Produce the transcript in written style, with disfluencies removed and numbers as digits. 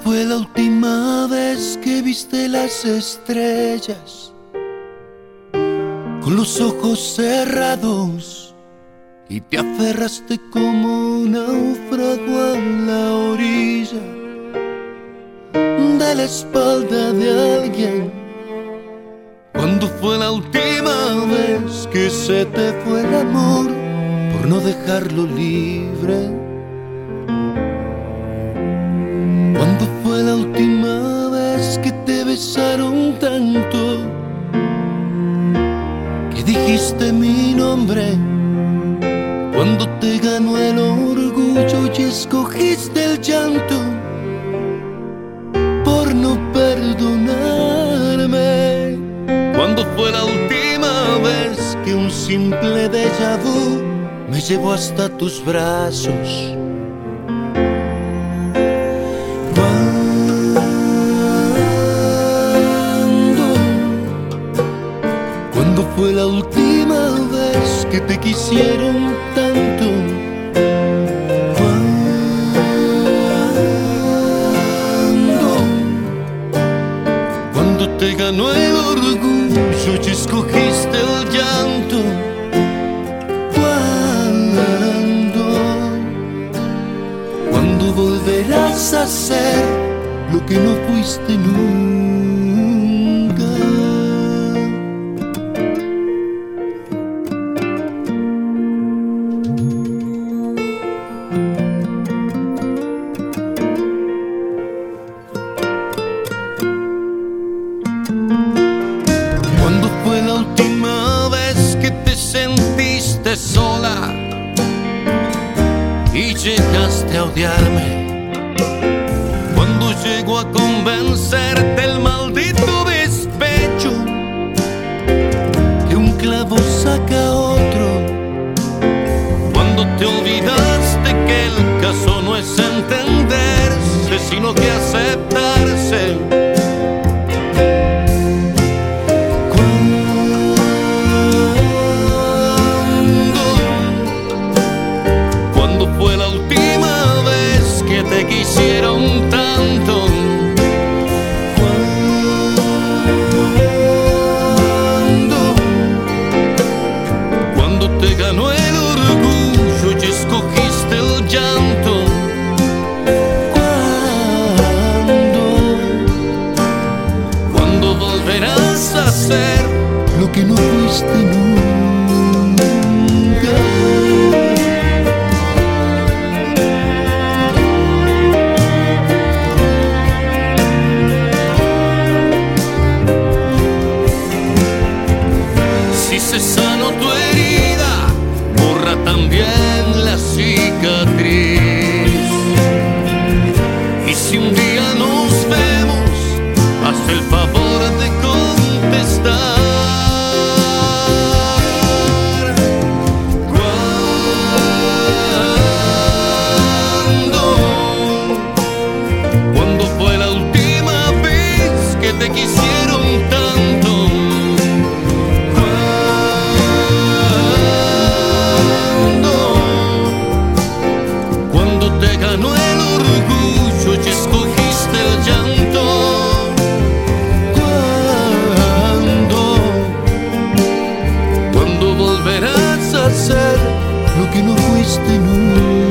fue la última vez que viste las estrellas con los ojos cerrados y te aferraste como un náufrago a la orilla de la espalda de alguien? ¿Cuándo fue la última vez que se te fue el amor por no dejarlo libre? ¿Cuándo fue la última vez que te besaron tanto que dijiste mi nombre? Cuando te ganó el orgullo y escogiste el llanto por no perdonarme. ¿Cuándo fue la última vez que un simple déjà vu me llevó hasta tus brazos? ¿Cuándo fue la última vez que te quisieron tanto? ¿Cuándo te ganó el orgullo y escogiste el llanto? ¿Cuándo volverás a ser lo que no fuiste nunca? ¿Cuándo fue la última vez que te sentiste sola y llegaste a odiarme? Cuando llegó a convencerte el maldito despecho que un clavo saca otro. Cuando te olvidaste que el caso no es entenderse, sino que aceptarse. ¿Cuándo fue la última vez que te quisieron tanto? ¿Cuándo te ganó el orgullo y escogiste el llanto? ¿Cuándo volverás a ser lo que no fuiste nunca? Si se sanó tu herida, borra también la cicatriz. Y si un día nos vemos, haz el favor de contestar. ¿Cuándo fue la última vez que te quisieron tanto? ¿Cuándo te ganó el orgullo y escogiste el llanto? ¿Cuándo volverás a ser lo que no fuiste nunca?